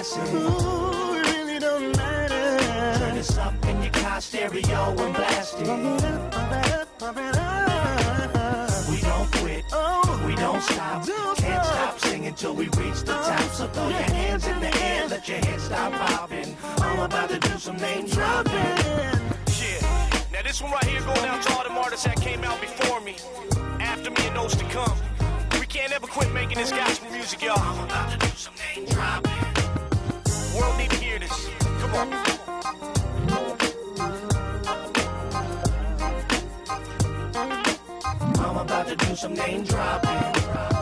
blasting. Ooh, it really don't matter. Turn this up in your car stereo and blast it. We don't quit, we don't stop. Can't stop singing till we reach the top. So throw your hands in the air, let your head start bobbing. I'm about to do some name dropping. Yeah, now this one right here going out to all them artists that came out before me, after me, and those to come. We can't ever quit making this gospel music, y'all. I'm about to do some name dropping. World need to hear this. Come on. I'm about to do some name dropping.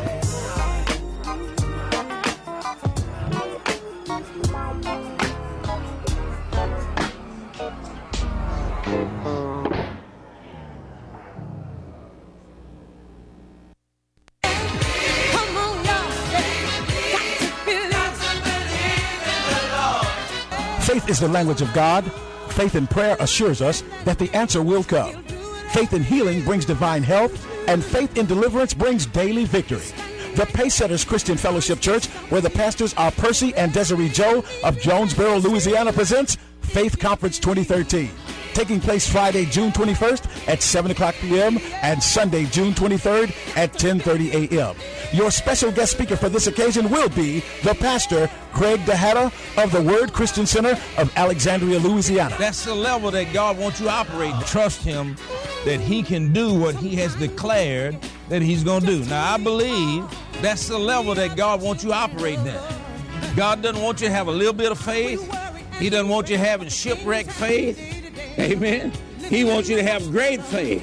Faith is the language of God. Faith in prayer assures us that the answer will come. Faith in healing brings divine health, and faith in deliverance brings daily victory. The Pacesetters Christian Fellowship Church, where the pastors are Percy and Desiree Joe of Jonesboro, Louisiana, presents Faith Conference 2013. Taking place Friday, June 21st at 7 o'clock p.m. and Sunday, June 23rd at 10:30 a.m. Your special guest speaker for this occasion will be the pastor, Greg DeHatta of the Word Christian Center of Alexandria, Louisiana. That's the level that God wants you to operate. Trust him that he can do what he has declared that he's going to do. Now, I believe that's the level that God wants you to operate in. God doesn't want you to have a little bit of faith. He doesn't want you having shipwrecked faith. Amen. He wants you to have great faith,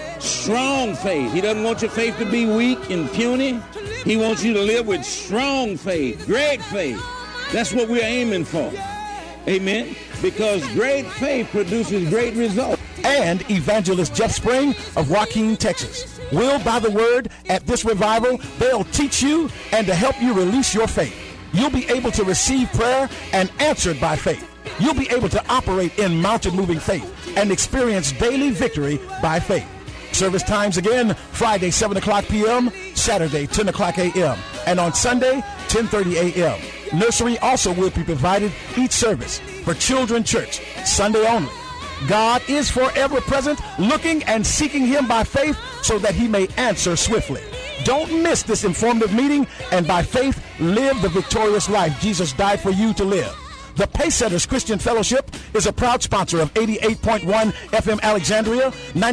strong faith. He doesn't want your faith to be weak and puny. He wants you to live with strong faith, great faith. That's what we're aiming for. Amen. Because great faith produces great results. And evangelist Jeff Spring of Joaquin, Texas. Will, by the word, at this revival, they'll teach you and to help you release your faith. You'll be able to receive prayer and answered by faith. You'll be able to operate in mountain-moving faith and experience daily victory by faith. Service times again, Friday, 7 o'clock p.m., Saturday, 10 o'clock a.m., and on Sunday, 10:30 a.m. Nursery also will be provided each service for Children Church, Sunday only. God is forever present, looking and seeking him by faith so that he may answer swiftly. Don't miss this informative meeting, and by faith, live the victorious life Jesus died for you to live. The Pacesetters Christian Fellowship is a proud sponsor of 88.1 FM Alexandria,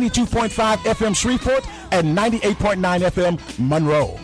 92.5 FM Shreveport, and 98.9 FM Monroe.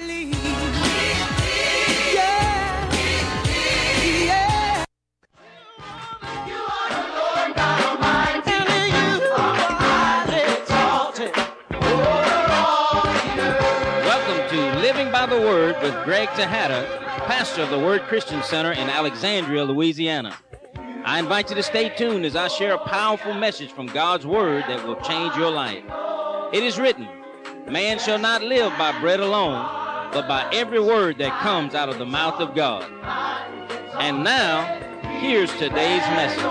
Welcome to Living by the Word with Greg DeHatta, pastor of the Word Christian Center in Alexandria, Louisiana. I invite you to stay tuned as I share a powerful message from God's Word that will change your life. It is written, man shall not live by bread alone, but by every word that comes out of the mouth of God. And now, here's today's message.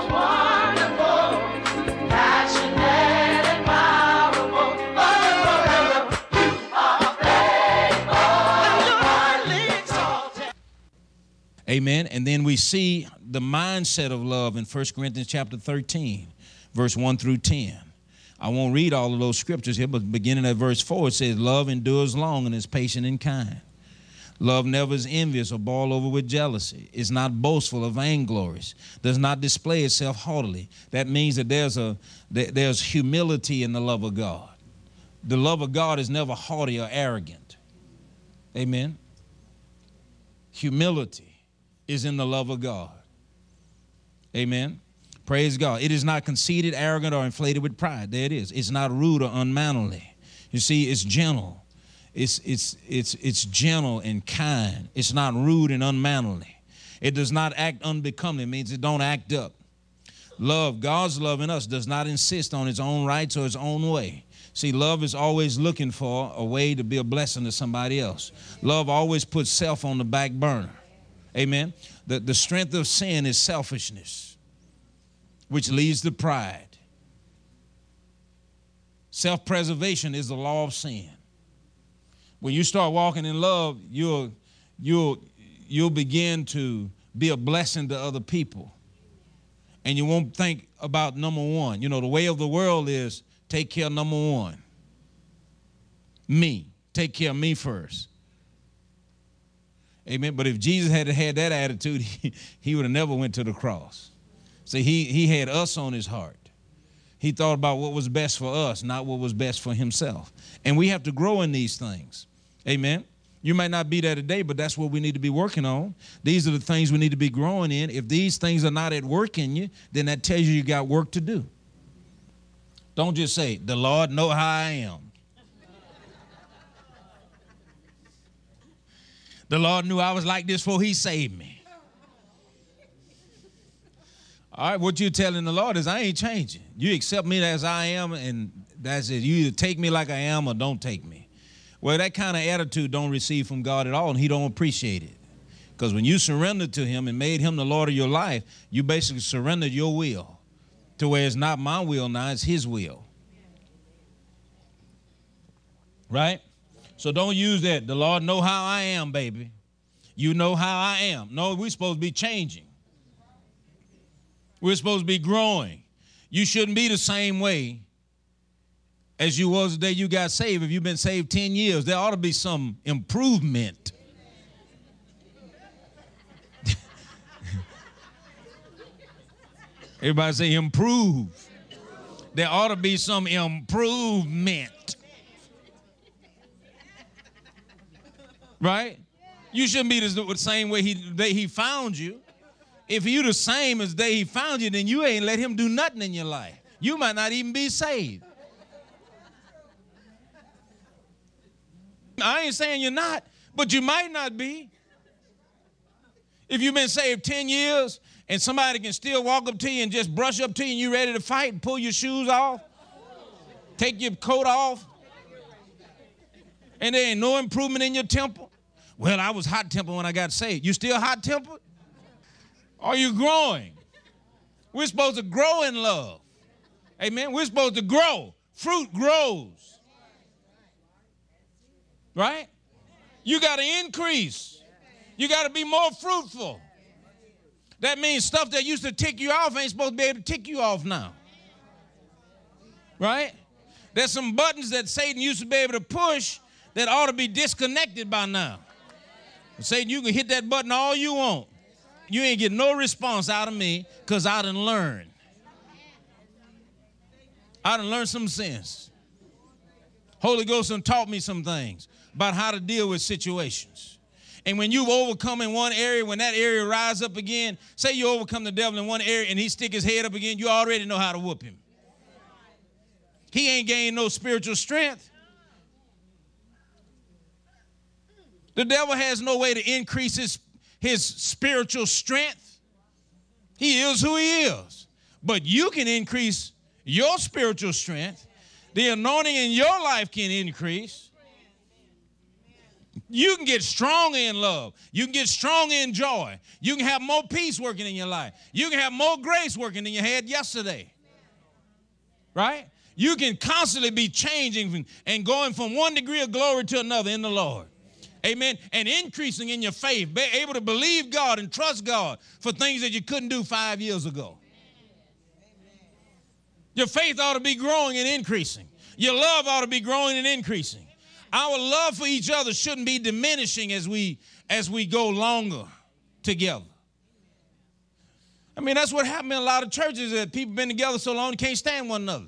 Amen. And then we see the mindset of love in 1 Corinthians chapter 13, verse 1 through 10. I won't read all of those scriptures here, but beginning at verse 4, it says, love endures long and is patient and kind. Love never is envious or boiled over with jealousy, is not boastful or vainglorious, does not display itself haughtily. That means that there's humility in the love of God. The love of God is never haughty or arrogant. Amen. Humility is in the love of God. Amen. Praise God. It is not conceited, arrogant, or inflated with pride. There it is. It's not rude or unmannerly. You see, it's gentle. It's gentle and kind. It's not rude and unmannerly. It does not act unbecomingly. It means it don't act up. Love, God's love in us, does not insist on its own rights or its own way. See, love is always looking for a way to be a blessing to somebody else. Love always puts self on the back burner. Amen. The strength of sin is selfishness, which leads to pride. Self-preservation is the law of sin. When you start walking in love, you'll begin to be a blessing to other people. And you won't think about number one. You know, the way of the world is take care of number one. Me. Take care of me first. Amen. But if Jesus had had that attitude, he would have never went to the cross. See, he had us on his heart. He thought about what was best for us, not what was best for himself. And we have to grow in these things. Amen. You might not be there today, but that's what we need to be working on. These are the things we need to be growing in. If these things are not at work in you, then that tells you got work to do. Don't just say, the Lord know how I am. The Lord knew I was like this before he saved me. All right, what you're telling the Lord is I ain't changing. You accept me as I am, and that's it. You either take me like I am or don't take me. Well, that kind of attitude don't receive from God at all, and he don't appreciate it. Because when you surrendered to him and made him the Lord of your life, you basically surrendered your will to where it's not my will now, it's his will. Right? So don't use that. The Lord know how I am, baby. You know how I am. No, we're supposed to be changing. We're supposed to be growing. You shouldn't be the same way as you was the day you got saved. If you've been saved 10 years, there ought to be some improvement. Everybody say improve. There ought to be some improvement. Right? You shouldn't be the same way the day he found you. If you the same as the day he found you, then you ain't let him do nothing in your life. You might not even be saved. I ain't saying you're not, but you might not be. If you've been saved 10 years and somebody can still walk up to you and just brush up to you and you ready to fight and pull your shoes off, take your coat off, and there ain't no improvement in your temper. Well, I was hot-tempered when I got saved. You still hot-tempered? Are you growing? We're supposed to grow in love. Amen. We're supposed to grow. Fruit grows. Right? You got to increase. You got to be more fruitful. That means stuff that used to tick you off ain't supposed to be able to tick you off now. Right? There's some buttons that Satan used to be able to push that ought to be disconnected by now. Satan, you can hit that button all you want. You ain't get no response out of me because I done learned. I done learned some sense. Holy Ghost done taught me some things about how to deal with situations. And when you've overcome in one area, when that area rise up again, say you overcome the devil in one area and he stick his head up again, you already know how to whoop him. He ain't gained no spiritual strength. The devil has no way to increase his spiritual strength. He is who he is. But you can increase your spiritual strength. The anointing in your life can increase. You can get stronger in love. You can get stronger in joy. You can have more peace working in your life. You can have more grace working in your head yesterday. Right? You can constantly be changing and going from one degree of glory to another in the Lord. Amen. And increasing in your faith, be able to believe God and trust God for things that you couldn't do 5 years ago. Your faith ought to be growing and increasing. Your love ought to be growing and increasing. Our love for each other shouldn't be diminishing as we go longer together. I mean, that's what happened in a lot of churches, that people been together so long they can't stand one another.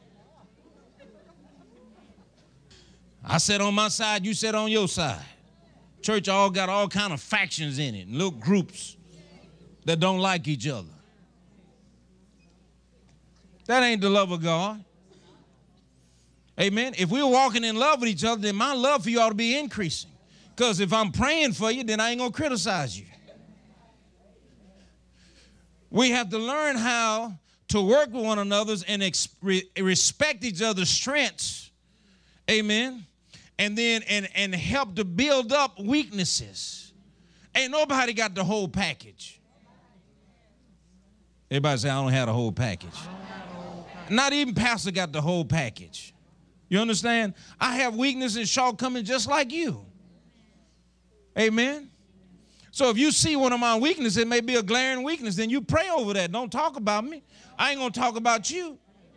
I sat on my side, you sat on your side. Church all got all kind of factions in it, little groups that don't like each other. That ain't the love of God. Amen. If we're walking in love with each other, then my love for you ought to be increasing. Because if I'm praying for you, then I ain't going to criticize you. We have to learn how to work with one another and respect each other's strengths. Amen. And then and help to build up weaknesses. Ain't nobody got the whole package. Everybody say, I don't have the whole package. Not even pastor got the whole package. You understand? I have weaknesses and shortcomings just like you. Amen. So if you see one of my weaknesses, it may be a glaring weakness, then you pray over that. Don't talk about me. I ain't going to talk about you.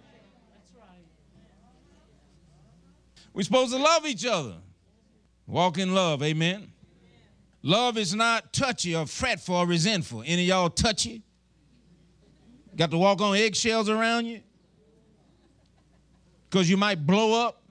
We're supposed to love each other. Walk in love, amen. Love is not touchy or fretful or resentful. Any of y'all touchy? Got to walk on eggshells around you? Because you might blow up?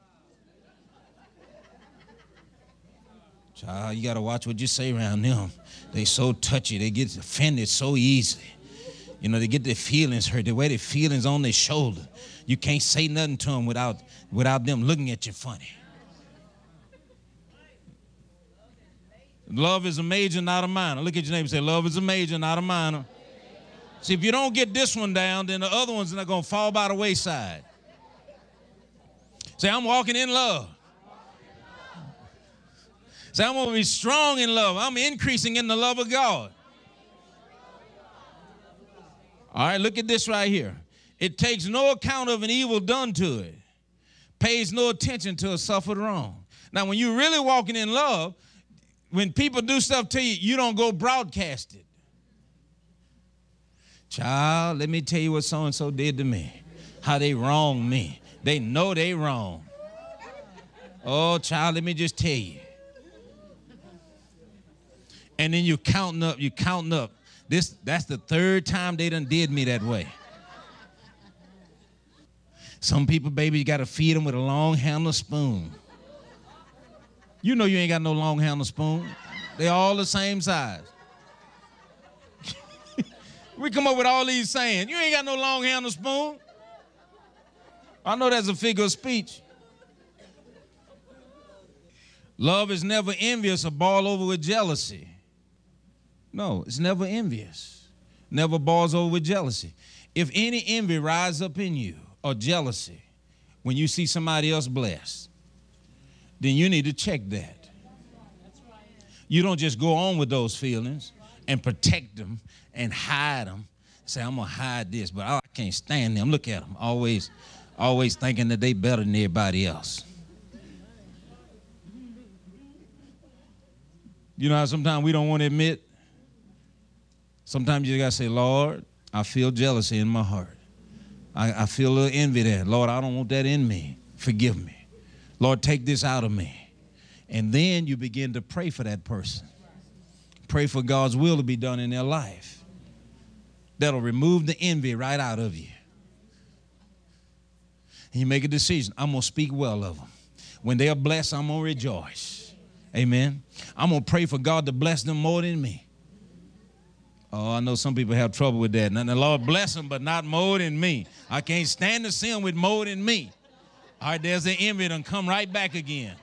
Child, you got to watch what you say around them. They so touchy. They get offended so easily. You know, they get their feelings hurt. They wear their feelings on their shoulder. You can't say nothing to them without them looking at you funny. Love is a major, not a minor. Look at your neighbor and say, love is a major, not a minor. See, if you don't get this one down, then the other ones are going to fall by the wayside. Say, I'm walking in love. Say, I'm going to be strong in love. I'm increasing in the love of God. All right, look at this right here. It takes no account of an evil done to it. Pays no attention to a suffered wrong. Now, when you're really walking in love, when people do stuff to you, you don't go broadcast it. Child, let me tell you what so-and-so did to me. How they wronged me. They know they wrong. Oh, child, let me just tell you. And then you're counting up. That's the third time they done did me that way. Some people, baby, you got to feed them with a long handle spoon. You know you ain't got no long handle spoon. They all the same size. We come up with all these sayings. You ain't got no long handle spoon. I know that's a figure of speech. Love is never envious or boiled over with jealousy. No, it's never envious. Never boils over with jealousy. If any envy rises up in you or jealousy when you see somebody else blessed, then you need to check that. You don't just go on with those feelings and protect them and hide them. Say, I'm going to hide this, but I can't stand them. Look at them. Always thinking that they better than everybody else. You know how sometimes we don't want to admit? Sometimes you got to say, Lord, I feel jealousy in my heart. I feel a little envy there. Lord, I don't want that in me. Forgive me. Lord, take this out of me. And then you begin to pray for that person. Pray for God's will to be done in their life. That'll remove the envy right out of you. And you make a decision. I'm going to speak well of them. When they are blessed, I'm going to rejoice. Amen. I'm going to pray for God to bless them more than me. Oh, I know some people have trouble with that. And the Lord bless them, but not more than me. I can't stand to see them with more than me. All right, there's the envy done come right back again.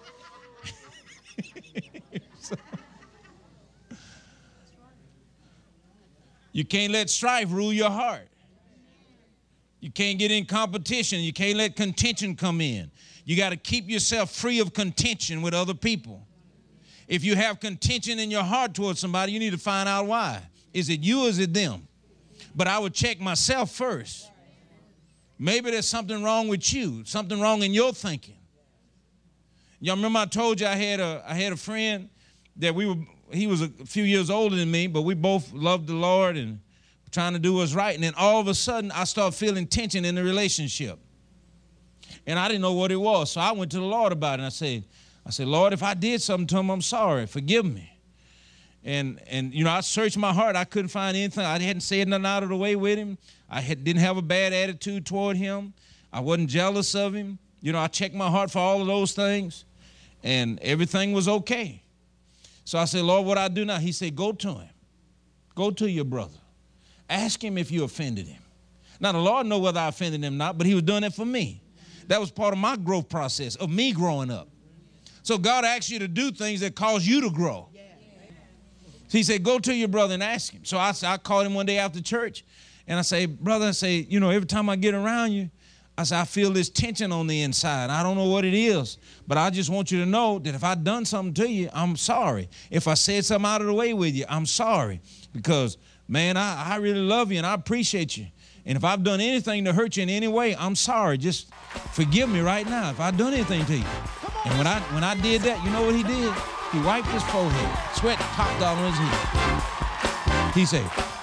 You can't let strife rule your heart. You can't get in competition. You can't let contention come in. You got to keep yourself free of contention with other people. If you have contention in your heart towards somebody, you need to find out why. Is it you or is it them? But I would check myself first. Maybe there's something wrong with you, something wrong in your thinking. Y'all remember I told you I had a friend that he was a few years older than me, but we both loved the Lord and trying to do what's right. And then all of a sudden, I started feeling tension in the relationship. And I didn't know what it was. So I went to the Lord about it. And I said, Lord, if I did something to him, I'm sorry. Forgive me. And you know, I searched my heart. I couldn't find anything. I hadn't said nothing out of the way with him. Didn't have a bad attitude toward him. I wasn't jealous of him. You know, I checked my heart for all of those things. And everything was okay. So I said, Lord, what I do now? He said, go to him. Go to your brother. Ask him if you offended him. Now, the Lord knows whether I offended him or not, but he was doing it for me. That was part of my growth process, of me growing up. So God asks you to do things that cause you to grow. So he said, go to your brother and ask him. So I called him one day after church, and I say, brother, you know, every time I get around you, I feel this tension on the inside. I don't know what it is, but I just want you to know that if I've done something to you, I'm sorry. If I said something out of the way with you, I'm sorry. Because, man, I really love you and I appreciate you. And if I've done anything to hurt you in any way, I'm sorry. Just forgive me right now if I've done anything to you. And when I did that, you know what he did? He wiped his forehead, sweat popped out on his head. He said,